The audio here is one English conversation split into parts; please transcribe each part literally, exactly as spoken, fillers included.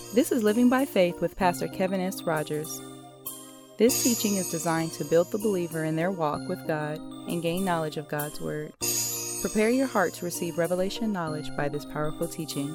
This is Living by Faith with Pastor Kevin S. Rogers. This teaching is designed to build the believer in their walk with God and gain knowledge of God's Word. Prepare your heart to receive revelation knowledge by this powerful teaching.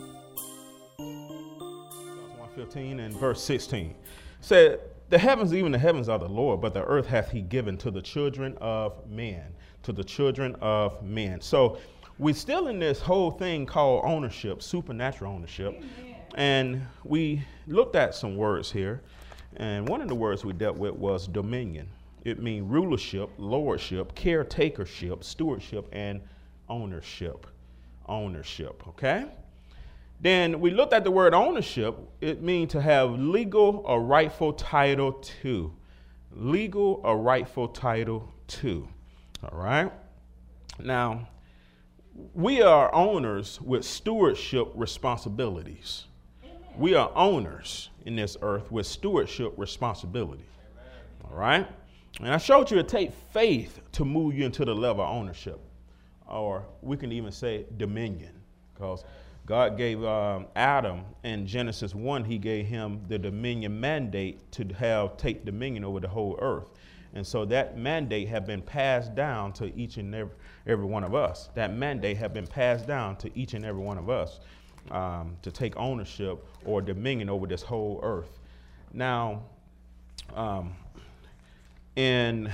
one fifteen and verse sixteen said, "The heavens, even the heavens are the Lord, but the earth hath he given to the children of men." To the children of men. So we're still in this whole thing called ownership, supernatural ownership. Amen. And we looked at some words here. And one of the words we dealt with was dominion. It means rulership, lordship, caretakership, stewardship, and ownership. Ownership, okay? Then we looked at the word ownership. It means to have legal or rightful title to. Legal or rightful title to. All right. Now, we are owners with stewardship responsibilities. Amen. We are owners in this earth with stewardship responsibility. Amen. All right. And I showed you it takes faith to move you into the level of ownership, or we can even say dominion, because God gave um, Adam in Genesis one, he gave him the dominion mandate to have take dominion over the whole earth. And so that mandate have been passed down to each and every, every one of us. That mandate have been passed down to each and every one of us um, to take ownership or dominion over this whole earth. Now, um, in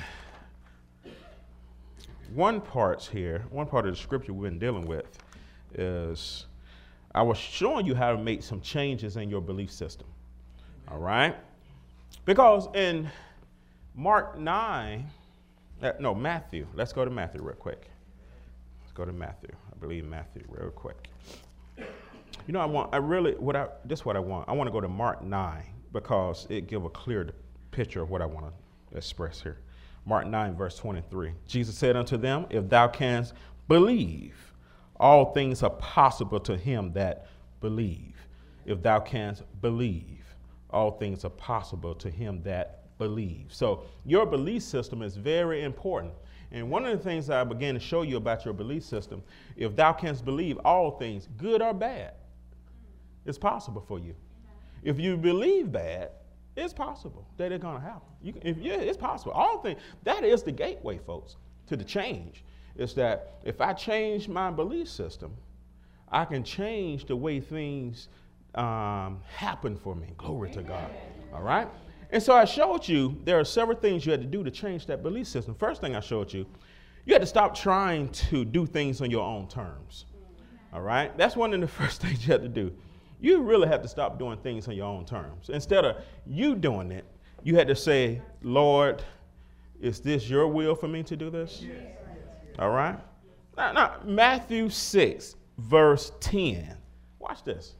one part here, one part of the scripture we've been dealing with is I was showing you how to make some changes in your belief system. All right? Because in Mark nine, uh, no, Matthew. Let's go to Matthew real quick. Let's go to Matthew. I believe Matthew real quick. You know, I want, I really, what I, this is what I want. I want to go to Mark nine because it gives a clear picture of what I want to express here. Mark nine, verse twenty-three. Jesus said unto them, if thou canst believe, all things are possible to him that believe. If thou canst believe, all things are possible to him that believe. So your belief system is very important. And one of the things that I began to show you about your belief system, if thou canst believe all things, good or bad, it's possible for you. If you believe bad, it's possible that it's going to happen. You can, if, yeah, it's possible. All things, that is the gateway, folks, to the change. Is that if I change my belief system, I can change the way things um, happen for me. Glory to God. All right? And so I showed you there are several things you had to do to change that belief system. First thing I showed you, you had to stop trying to do things on your own terms. All right? That's one of the first things you had to do. You really have to stop doing things on your own terms. Instead of you doing it, you had to say, Lord, is this your will for me to do this? Yes. All right? Now, now, Matthew six, verse ten. Watch this.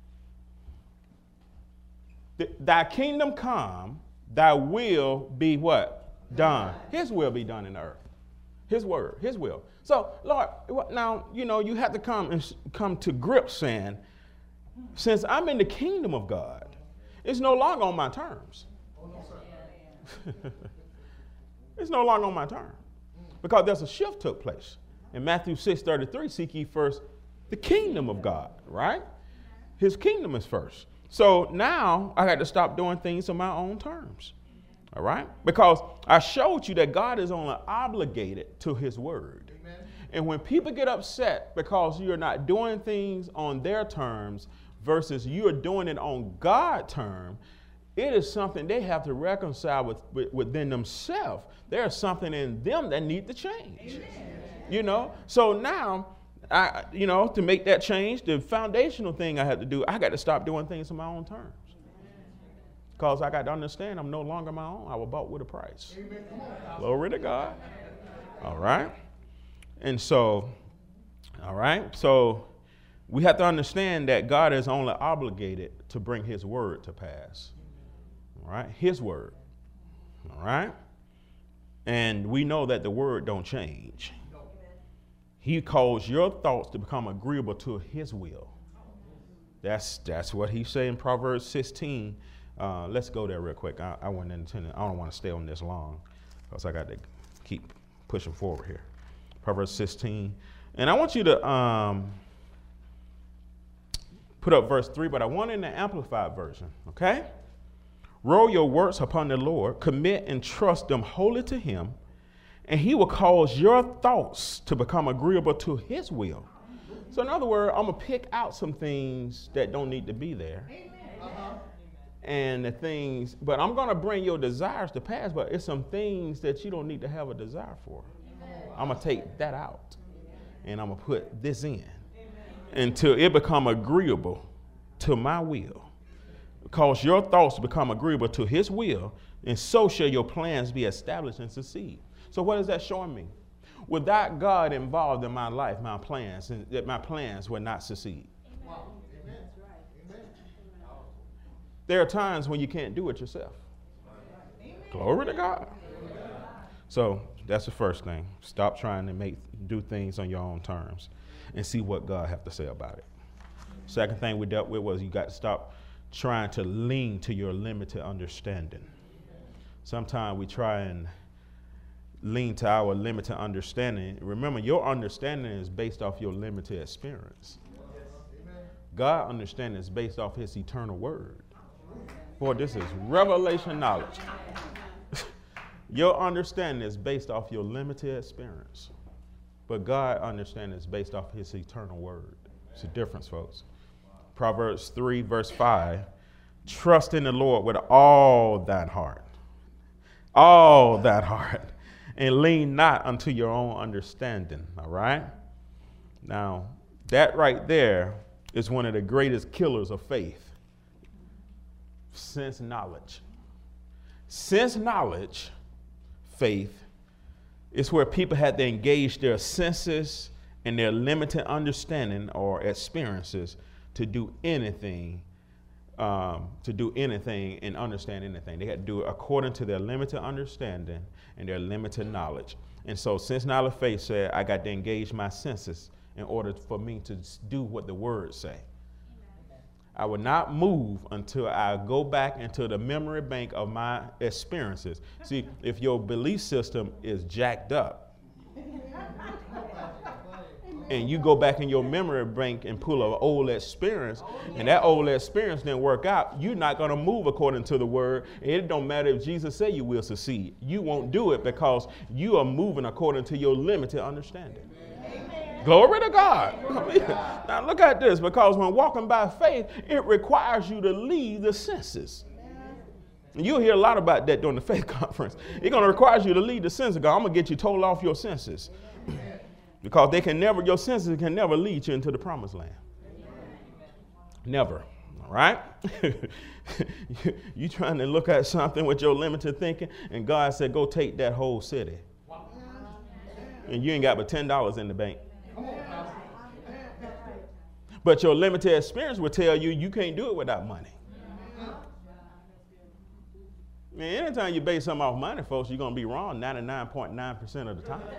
Thy kingdom come, thy will be what? Done. His will be done in the earth. His word, his will. So, Lord, now, you know, you have to come and come to grips saying, since I'm in the kingdom of God, it's no longer on my terms. It's no longer on my terms. Because there's a shift took place. In Matthew six thirty-three, seek ye first the kingdom of God, right? His kingdom is first. So now I got to stop doing things on my own terms, all right? Because I showed you that God is only obligated to his word. Amen. And when people get upset because you're not doing things on their terms versus you're doing it on God's term, it is something they have to reconcile with, with within themselves. There's something in them that need to change. Amen. You know? So now, I, you know, to make that change, the foundational thing I had to do, I got to stop doing things on my own terms. Because I got to understand I'm no longer my own. I was bought with a price. Amen. Glory to God. All right. And so, all right. So we have to understand that God is only obligated to bring his word to pass. All right. His word. All right. And we know that the word don't change. He calls your thoughts to become agreeable to his will. That's that's what he said in Proverbs sixteen. Uh, let's go there real quick. I, I wasn't intending. I don't want to stay on this long because I got to keep pushing forward here. Proverbs sixteen, and I want you to um, put up verse three, but I want it in the Amplified version, okay? Roll your works upon the Lord, commit and trust them wholly to him, and he will cause your thoughts to become agreeable to his will. So in other words, I'm going to pick out some things that don't need to be there. Uh-huh. And the things, but I'm going to bring your desires to pass, but it's some things that you don't need to have a desire for. Amen. I'm going to take that out, and I'm going to put this in. Amen. Until it become agreeable to my will. Cause your thoughts to become agreeable to his will, and so shall your plans be established and succeed. So what is that showing me? Without God involved in my life, my plans, and that my plans will not succeed. Wow. Amen. Amen. There are times when you can't do it yourself. Amen. Glory to God. Amen. So that's the first thing. Stop trying to make do things on your own terms and see what God has to say about it. Second thing we dealt with was you got to stop trying to lean to your limited understanding. Sometimes we try and lean to our limited understanding. Remember, your understanding is based off your limited experience. God's understanding is based off his eternal word. Boy, this is revelation knowledge. Your understanding is based off your limited experience. But God's understanding is based off his eternal word. It's a difference, folks. Proverbs three, verse five, trust in the Lord with all thine heart, all that heart, and lean not unto your own understanding, all right? Now, that right there is one of the greatest killers of faith, sense knowledge. Sense knowledge, faith, is where people had to engage their senses and their limited understanding or experiences to do anything, um, to do anything and understand anything. They had to do it according to their limited understanding and their limited knowledge. And so since knowledge faith said, I got to engage my senses in order for me to do what the words say. Amen. I will not move until I go back into the memory bank of my experiences. See, if your belief system is jacked up, and you go back in your memory bank and pull an old experience, and that old experience didn't work out, you're not going to move according to the word. It don't matter if Jesus said you will succeed. You won't do it because you are moving according to your limited understanding. Amen. Glory to God. Now look at this, because when walking by faith, it requires you to leave the senses. And you'll hear a lot about that during the faith conference. It's going to require you to leave the senses. God, I'm going to get you total off your senses. Because they can never, your senses can never lead you into the promised land. Never. All right? you, you trying to look at something with your limited thinking, and God said, go take that whole city. And you ain't got but ten dollars in the bank. But your limited experience will tell you you can't do it without money. Man, anytime you base something off money, folks, you're going to be wrong ninety-nine point nine percent of the time.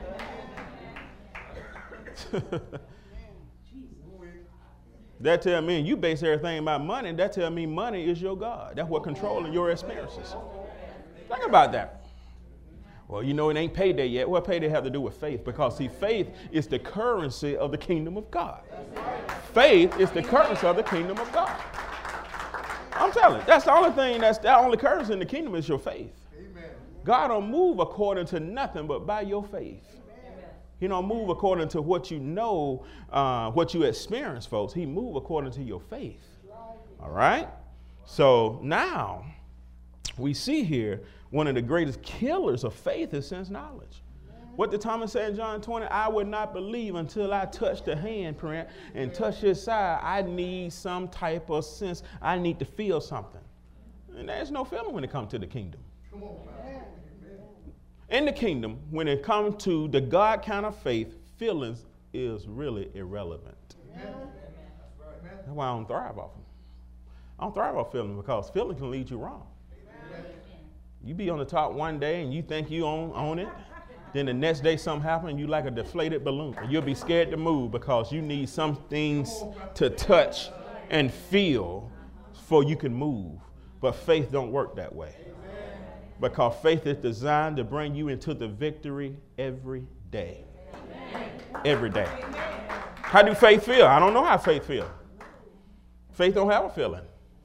That tell me you base everything about money. That tell me money is your God. That's what controlling your experiences. Think about that. Well, you know, it ain't payday yet. What payday have to do with faith? Because see, faith is the currency of the kingdom of God. Faith is the currency of the kingdom of God. I'm telling you, that's the only thing that's the only currency in the kingdom is your faith. God don't move according to nothing but by your faith. He don't move according to what you know, uh, what you experience, folks. He move according to your faith. All right? So now we see here one of the greatest killers of faith is sense knowledge. What did Thomas say in John twenty? I would not believe until I touch the handprint and touch his side. I need some type of sense. I need to feel something. And there's no feeling when it comes to the kingdom. Come on, man. In the kingdom, when it comes to the God kind of faith, feelings is really irrelevant. Amen. That's why I don't thrive off them. I don't thrive off feelings because feelings can lead you wrong. Amen. You be on the top one day and you think you own, own it. Then the next day something happens and you like a deflated balloon. And you'll be scared to move because you need some things to touch and feel before you can move. But faith don't work that way. Because faith is designed to bring you into the victory every day. Amen. Every day. How do faith feel? I don't know how faith feels. Faith don't have a feeling.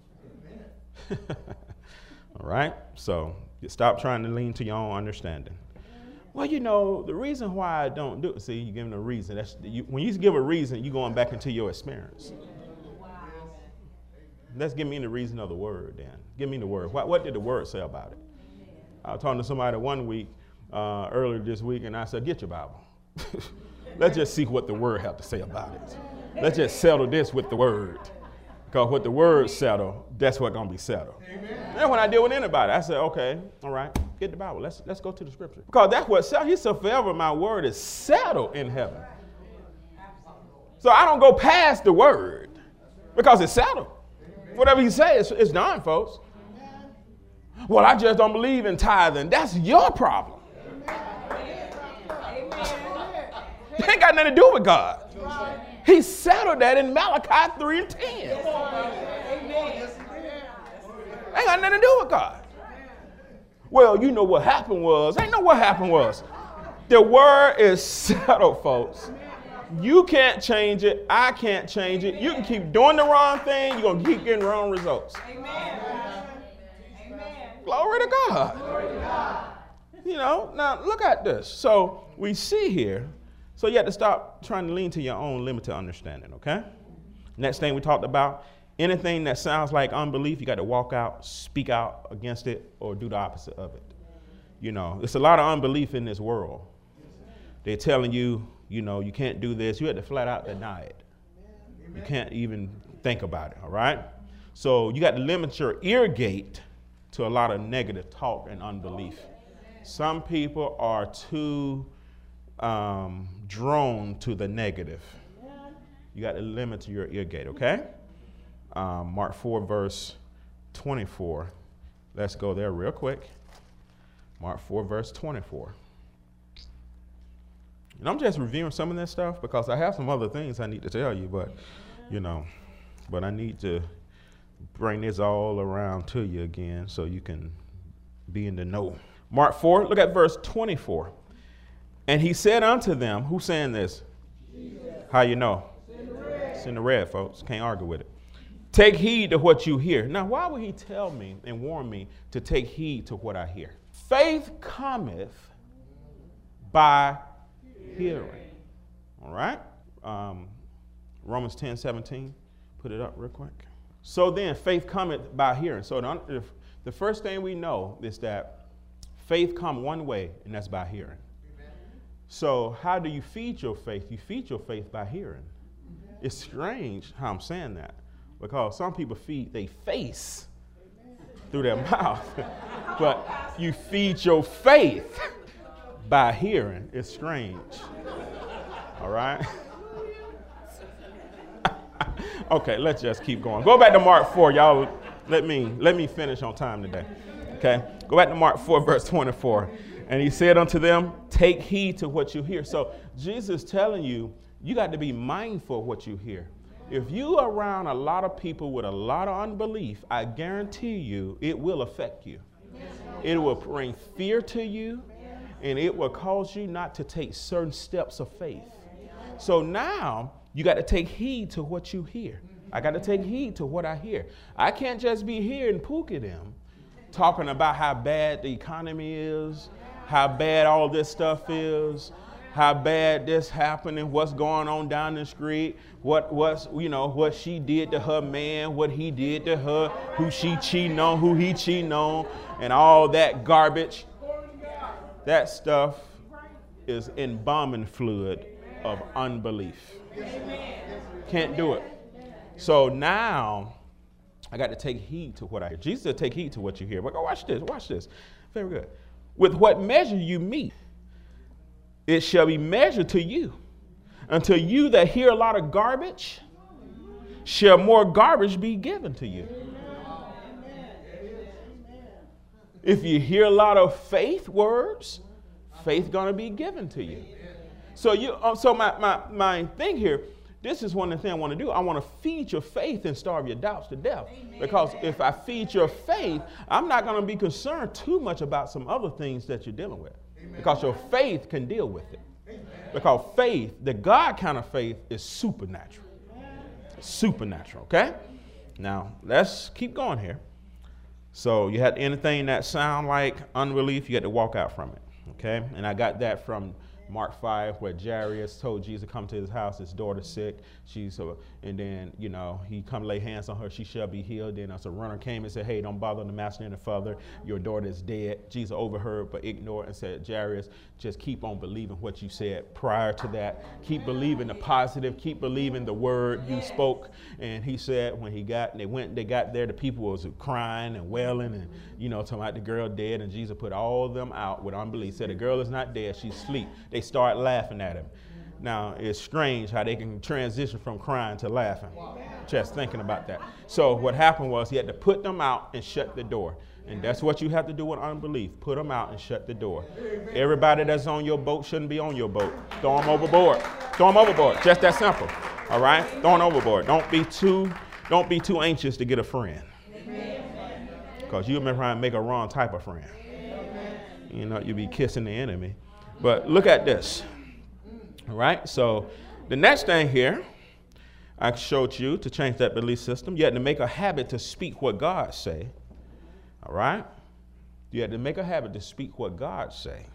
All right? So you stop trying to lean to your own understanding. Well, you know, the reason why I don't do it, see, you're giving a reason. That's, you, when you give a reason, you're going back into your experience. Wow. Let's give me the reason of the word then. Give me the word. What, what did the word say about it? I was talking to somebody one week, uh, earlier this week, and I said, get your Bible. Let's just see what the word have to say about it. Let's just settle this with the word. Because what the word settle, that's what's going to be settled. Amen. And when I deal with anybody, I say, okay, all right, get the Bible. Let's let's go to the scripture. Because that's what settled. He said, forever my word is settled in heaven. So I don't go past the word because it's settled. Whatever he says, it's, it's done, folks. Well, I just don't believe in tithing. That's your problem. It ain't got nothing to do with God. He settled that in Malachi three and ten. Ain't got nothing to do with God. Well, you know what happened was. Ain't know what happened was. The word is settled, folks. You can't change it. I can't change it. You can keep doing the wrong thing. You're going to keep getting wrong results. Amen. Glory to God. Glory to God. You know, now look at this. So we see here. So you have to stop trying to lean to your own limited understanding, okay? Next thing we talked about, anything that sounds like unbelief, you got to walk out, speak out against it, or do the opposite of it. You know, there's a lot of unbelief in this world. They're telling you, you know, you can't do this. You have to flat out deny it. You can't even think about it, all right? So you got to limit your ear gate to a lot of negative talk and unbelief. Some people are too um, drawn to the negative. You got to limit your ear gate, okay? Um, Mark four, verse twenty-four. Let's go there real quick. Mark four, verse twenty-four. And I'm just reviewing some of this stuff because I have some other things I need to tell you, but, you know, but I need to bring this all around to you again so you can be in the know. Mark four, look at verse twenty-four. And he said unto them, who's saying this? Jesus. How you know? It's in the red, it's in the red, folks. Can't argue with it. Take heed to what you hear. Now, why would he tell me and warn me to take heed to what I hear? Faith cometh by hearing. All right? Um, Romans ten seventeen. Put it up real quick. So then, faith cometh by hearing. So the, the first thing we know is that faith comes one way, and that's by hearing. Amen. So how do you feed your faith? You feed your faith by hearing. Amen. It's strange how I'm saying that, because some people feed their face through their mouth, but you feed your faith by hearing. It's strange. All right? Okay, let's just keep going. Go back to Mark four, y'all. Let me let me finish on time today. Okay? Go back to Mark four, verse twenty-four. And he said unto them, take heed to what you hear. So Jesus is telling you, you got to be mindful of what you hear. If you are around a lot of people with a lot of unbelief, I guarantee you it will affect you. It will bring fear to you, and it will cause you not to take certain steps of faith. So now you got to take heed to what you hear. I got to take heed to what I hear. I can't just be hearing Pookie them talking about how bad the economy is, how bad all this stuff is, how bad this happening, what's going on down the street, what what's you know what she did to her man, what he did to her, who she cheating on, who he cheating on, and all that garbage. That stuff is embalming fluid of unbelief. Can't do it. So now I got to take heed to what I hear. Jesus said, take heed to what you hear. But go watch this. Watch this. Very good. With what measure you meet, it shall be measured to you. Until you that hear a lot of garbage, shall more garbage be given to you. If you hear a lot of faith words, faith going to be given to you. So you, so my, my, my thing here, this is one of the things I want to do. I want to feed your faith and starve your doubts to death. Amen. Because if I feed your faith, I'm not going to be concerned too much about some other things that you're dealing with. Amen. Because your faith can deal with it. Amen. Because faith, the God kind of faith, is supernatural. Amen. Supernatural, okay? Now, let's keep going here. So you had anything that sound like unbelief, you had to walk out from it, okay? And I got that from Mark five, where Jairus told Jesus to come to his house. His daughter's sick. She's, uh, and then, you know, he come lay hands on her. She shall be healed. Then as a runner came and said, hey, don't bother the master any further. Your daughter is dead. Jesus overheard but ignored and said, Jairus, just keep on believing what you said prior to that. Keep believing the positive. Keep believing the word you spoke. And he said when he got, they went, they got there, the people was crying and wailing and, you know, talking about the girl dead. And Jesus put all of them out with unbelief. Said the girl is not dead. She's asleep. They start laughing at him. Now, it's strange how they can transition from crying to laughing. Just thinking about that. So what happened was he had to put them out and shut the door. And that's what you have to do with unbelief. Put them out and shut the door. Everybody that's on your boat shouldn't be on your boat. Throw them overboard. Throw them overboard. Just that simple. All right? Throw them overboard. Don't be too, don't be too anxious to get a friend. Because you've been trying to make a wrong type of friend. You know, you'll be kissing the enemy. But look at this. All right? So the next thing here, I showed you to change that belief system. You had to make a habit to speak what God say. All right? You had to make a habit to speak what God say.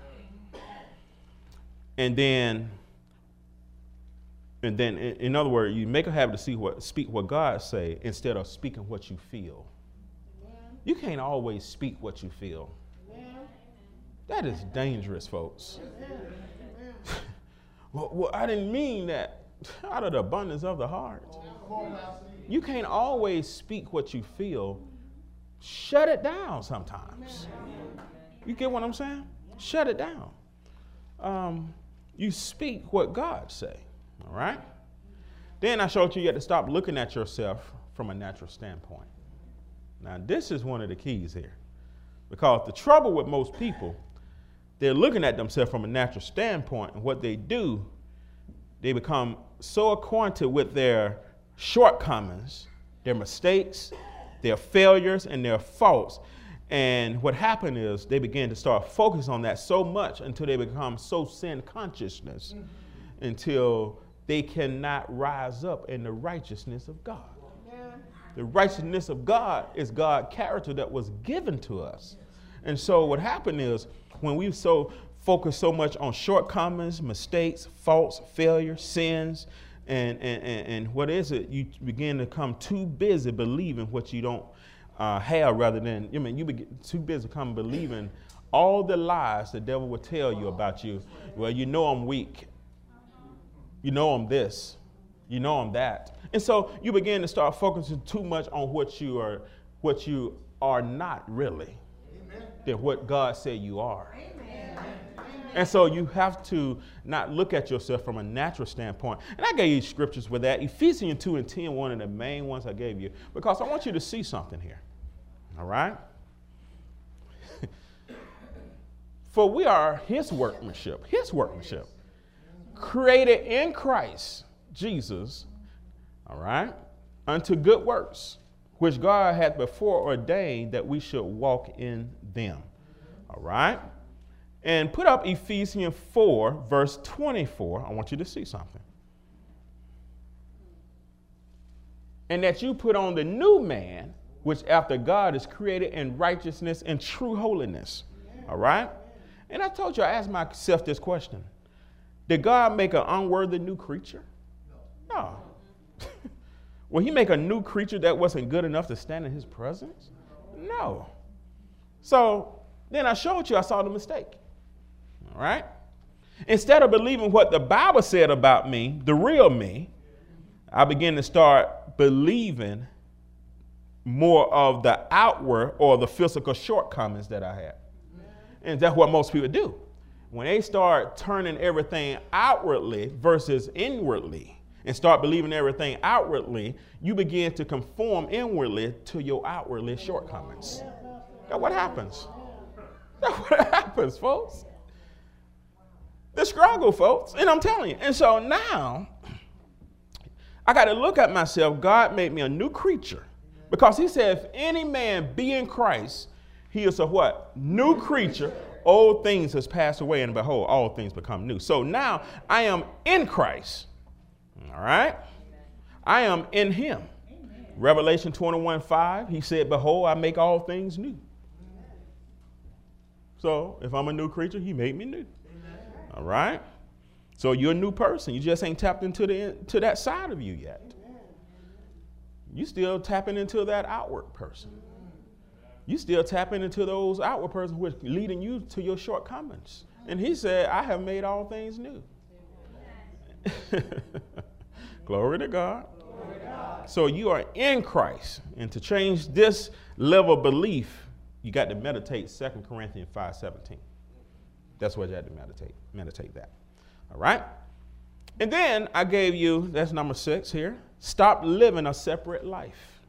And then, and then, in, in other words, you make a habit to see what, speak what God say instead of speaking what you feel. You can't always speak what you feel. That is dangerous, folks. well, well, I didn't mean that. Out of the abundance of the heart. You can't always speak what you feel. Shut it down sometimes. You get what I'm saying? Shut it down. Um, you speak what God say, all right? Then I showed you you had to stop looking at yourself from a natural standpoint. Now, this is one of the keys here. Because the trouble with most people, they're looking at themselves from a natural standpoint, and what they do, they become so acquainted with their shortcomings, their mistakes, their failures, and their faults. And what happened is they begin to start focusing on that so much until they become so sin consciousness, mm-hmm. until they cannot rise up in the righteousness of God. Yeah. The righteousness of God is God's character that was given to us. And so what happened is when we so focus so much on shortcomings, mistakes, faults, failures, sins, and, and, and, and what is it? You begin to become too busy believing what you don't uh, have rather than, I mean, you begin too busy come believing all the lies the devil will tell you about you. Well, you know I'm weak. You know I'm this. You know I'm that. And so you begin to start focusing too much on what you are, what you are not really, Amen. Than what God said you are. Amen. And so you have to not look at yourself from a natural standpoint. And I gave you scriptures with that. Ephesians two and ten, one of the main ones I gave you, because I want you to see something here. All right? For we are his workmanship, his workmanship, created in Christ Jesus, all right, unto good works, which God hath before ordained that we should walk in them. All right? And put up Ephesians four, verse twenty-four. I want you to see something. And that you put on the new man, which after God is created in righteousness and true holiness. All right? And I told you, I asked myself this question. Did God make an unworthy new creature? No. Will he make a new creature that wasn't good enough to stand in his presence? No. So then I showed you I saw the mistake. All right? Instead of believing what the Bible said about me, the real me, I began to start believing more of the outward or the physical shortcomings that I had. And that's what most people do. When they start turning everything outwardly versus inwardly and start believing everything outwardly, you begin to conform inwardly to your outwardly shortcomings. That's what happens. That's what happens, folks. The struggle, folks. And I'm telling you. And so now, I got to look at myself. God made me a new creature. Because he said, if any man be in Christ, he is a what? New creature. Old things has passed away, and behold, all things become new. So now I am in Christ. All right? I am in him. Revelation twenty-one five, he said, behold, I make all things new. So if I'm a new creature, he made me new. All right? So you're a new person. You just ain't tapped into the to that side of you yet. You still tapping into that outward person. You still tapping into those outward persons which leading you to your shortcomings. And he said, I have made all things new. Glory to God. Glory to God. So you are in Christ. And to change this level of belief, you got to meditate Second Corinthians five seventeen. That's what you have to meditate. Meditate that. All right? And then I gave you, that's number six here, stop living a separate life.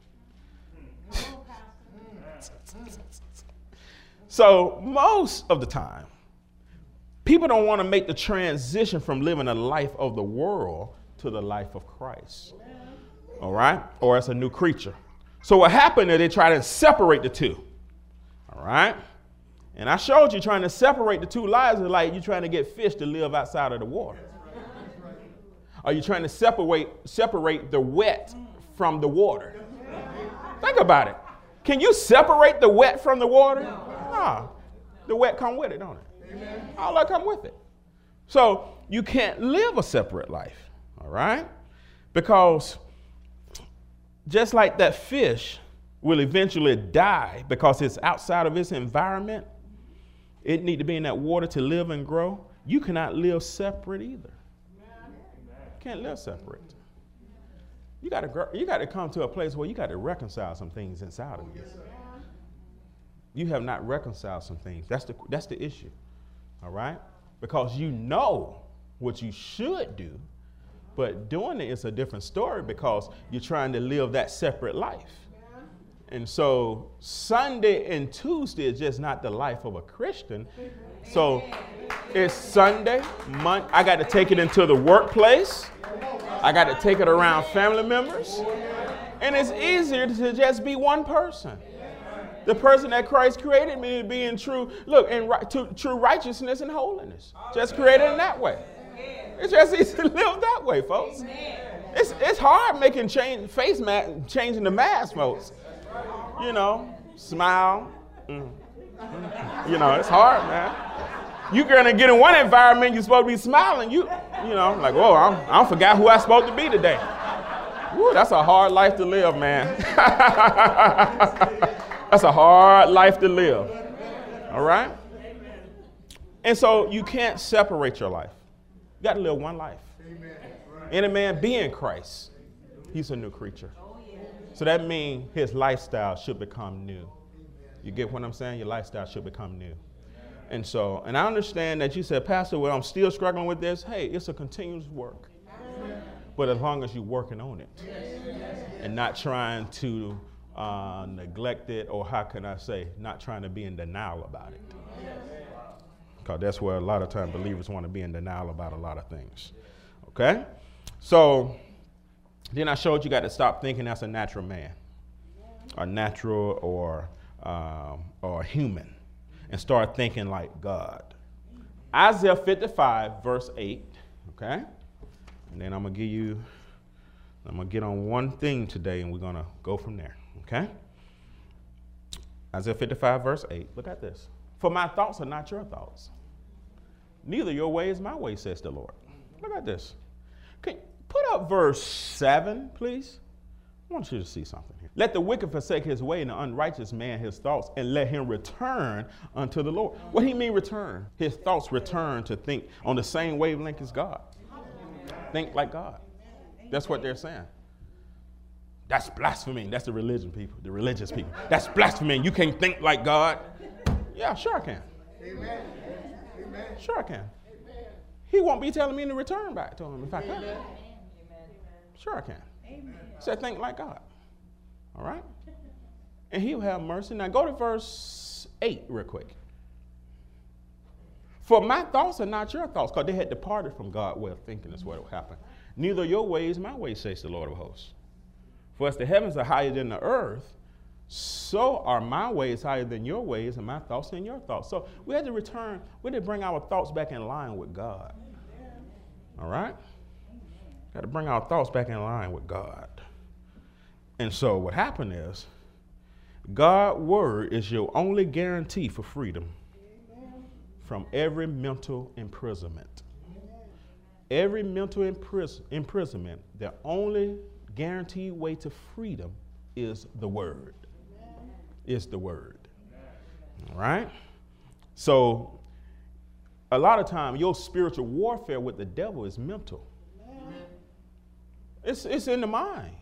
So most of the time, people don't want to make the transition from living a life of the world to the life of Christ. All right? Or as a new creature. So what happened is they try to separate the two. All right? And I showed you trying to separate the two lives is like you trying to get fish to live outside of the water. Are you trying to separate separate the wet from the water? Think about it. Can you separate the wet from the water? No. The wet come with it, don't it? All that come with it. So you can't live a separate life. All right? Because just like that fish will eventually die because it's outside of its environment, it need to be in that water to live and grow. You cannot live separate either. You can't live separate. You got to you got to come to a place where you got to reconcile some things inside of you. You have not reconciled some things. That's the that's the issue. All right? Because you know what you should do, but doing it is a different story because you're trying to live that separate life. And so Sunday and Tuesday is just not the life of a Christian. So it's Sunday, Monday. I got to take it into the workplace. I got to take it around family members. And it's easier to just be one person. The person that Christ created me to be in true, look, in right, to, true righteousness and holiness. Just created in that way. It's just easy to live that way, folks. It's it's hard making change, face mask, changing the mask, folks. You know, smile. Mm. You know, it's hard, man. You're going to get in one environment, you're supposed to be smiling. You you know, like, whoa, I, I forgot who I'm supposed to be today. Woo, that's a hard life to live, man. That's a hard life to live. All right? And so you can't separate your life. You got to live one life. Any man be in Christ, he's a new creature. So that means his lifestyle should become new. You get what I'm saying? Your lifestyle should become new. And so, and I understand that you said, Pastor, well, I'm still struggling with this. Hey, it's a continuous work. But as long as you're working on it and not trying to uh, neglect it, or how can I say, not trying to be in denial about it. Because that's where a lot of times believers want to be in denial about a lot of things. Okay? So then I showed you got to stop thinking that's a natural man, or natural, or um, or human, and start thinking like God. Isaiah fifty-five, verse eight. Okay? And then I'm going to give you, I'm going to get on one thing today, and we're going to go from there. Okay? Isaiah fifty-five, verse eight. Look at this. For my thoughts are not your thoughts. Neither your way is my way, says the Lord. Look at this. Can you put up verse seven, please? I want you to see something here. Let the wicked forsake his way, and the unrighteous man his thoughts, and let him return unto the Lord. What do he mean return? His thoughts return to think on the same wavelength as God. Think like God. That's what they're saying. That's blasphemy. That's the religion people, the religious people. That's blasphemy. You can't think like God. Yeah, sure I can. Amen. Sure I can. He won't be telling me to return back to him if I can. Sure I can. He said, think like God. All right? And he'll have mercy. Now go to verse eight real quick. For my thoughts are not your thoughts, because they had departed from God's way of thinking is what will happen. Neither your ways my ways, says the Lord of hosts. For as the heavens are higher than the earth, so are my ways higher than your ways, and my thoughts than your thoughts. So we had to return, we had to bring our thoughts back in line with God. All right? Got to bring our thoughts back in line with God. And so what happened is, God's word is your only guarantee for freedom from every mental imprisonment. Every mental impris- imprisonment, the only guaranteed way to freedom is the word. Is the word. All right? So a lot of time your spiritual warfare with the devil is mental. It's, it's in the mind.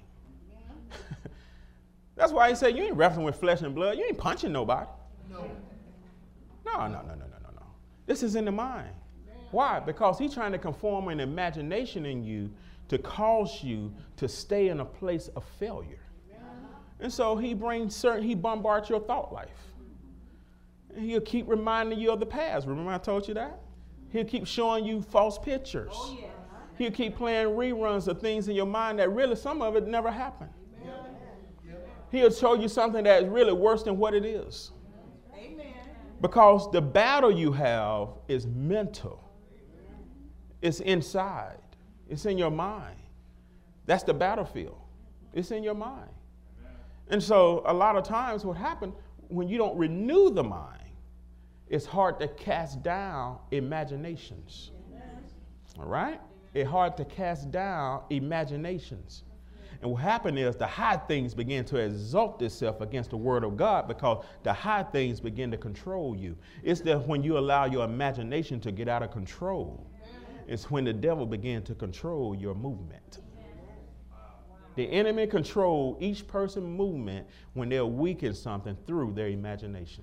That's why he said you ain't wrestling with flesh and blood. You ain't punching nobody. No. No, no, no, no, no, no, no. This is in the mind. Why? Because he's trying to conform an imagination in you to cause you to stay in a place of failure. And so he brings certain, he bombards your thought life. And he'll keep reminding you of the past. Remember I told you that? He'll keep showing you false pictures. Oh, yeah. He'll keep playing reruns of things in your mind that really some of it never happened. He'll show you something that is really worse than what it is. Amen. Because the battle you have is mental. It's inside. It's in your mind. That's the battlefield. It's in your mind. And so a lot of times what happens when you don't renew the mind, it's hard to cast down imaginations. All right? It's hard to cast down imaginations. And what happened is the high things begin to exalt itself against the word of God because the high things begin to control you. It's that when you allow your imagination to get out of control, it's when the devil begins to control your movement. The enemy controls each person's movement when they're weak in something through their imagination.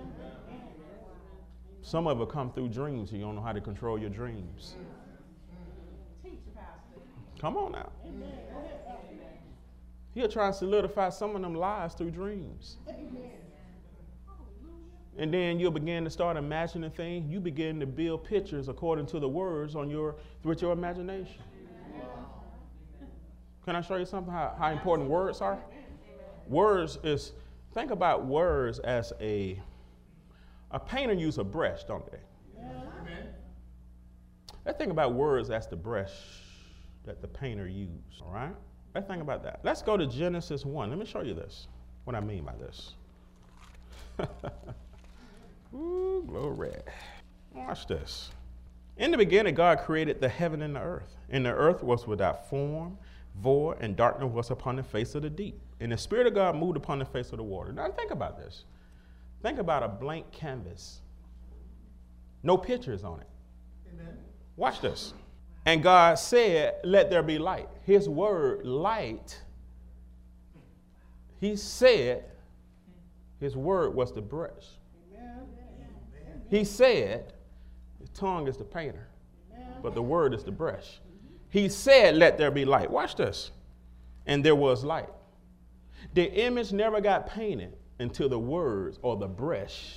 Some of it come through dreams. You don't know how to control your dreams. Come on now. He'll try and solidify some of them lies through dreams. And then you'll begin to start imagining things. You begin to build pictures according to the words on your with your imagination. Can I show you something how, how important words are? Words is, think about words as a, a painter uses a brush, don't they? Let's think about words as the brush that the painter used, all right? Let's think about that. Let's go to Genesis one. Let me show you this, what I mean by this. Ooh, glory. Watch this. In the beginning, God created the heaven and the earth. And the earth was without form, void, and darkness was upon the face of the deep. And the Spirit of God moved upon the face of the water. Now think about this. Think about a blank canvas. No pictures on it. Amen. Watch this. And God said, let there be light. His word, light, he said, his word was the brush. Amen. He said, his tongue is the painter, but the word is the brush. He said, let there be light. Watch this. And there was light. The image never got painted until the words or the brush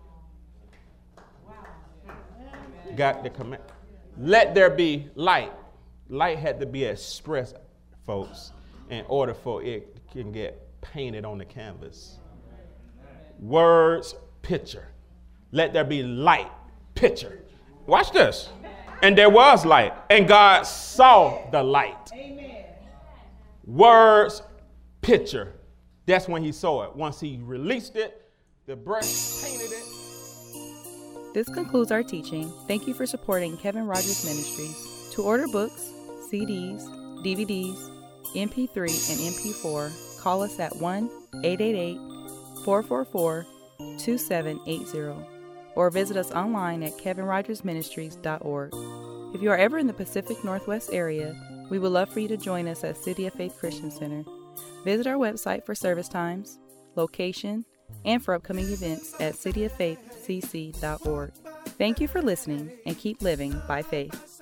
got the command. Let there be light. Light had to be expressed, folks, in order for it can get painted on the canvas. Words, picture. Let there be light, picture. Watch this. And there was light, and God saw the light. Amen. Words, picture. That's when he saw it. Once he released it, the brush painted it. This concludes our teaching. Thank you for supporting Kevin Rogers Ministries. To order books, C Ds, D V Ds, M P three, and M P four, call us at one eight eight eight, four four four, two seven eight zero or visit us online at kevin rogers ministries dot org. If you are ever in the Pacific Northwest area, we would love for you to join us at City of Faith Christian Center. Visit our website for service times, location, and for upcoming events at city of faith c c dot org. Thank you for listening and keep living by faith.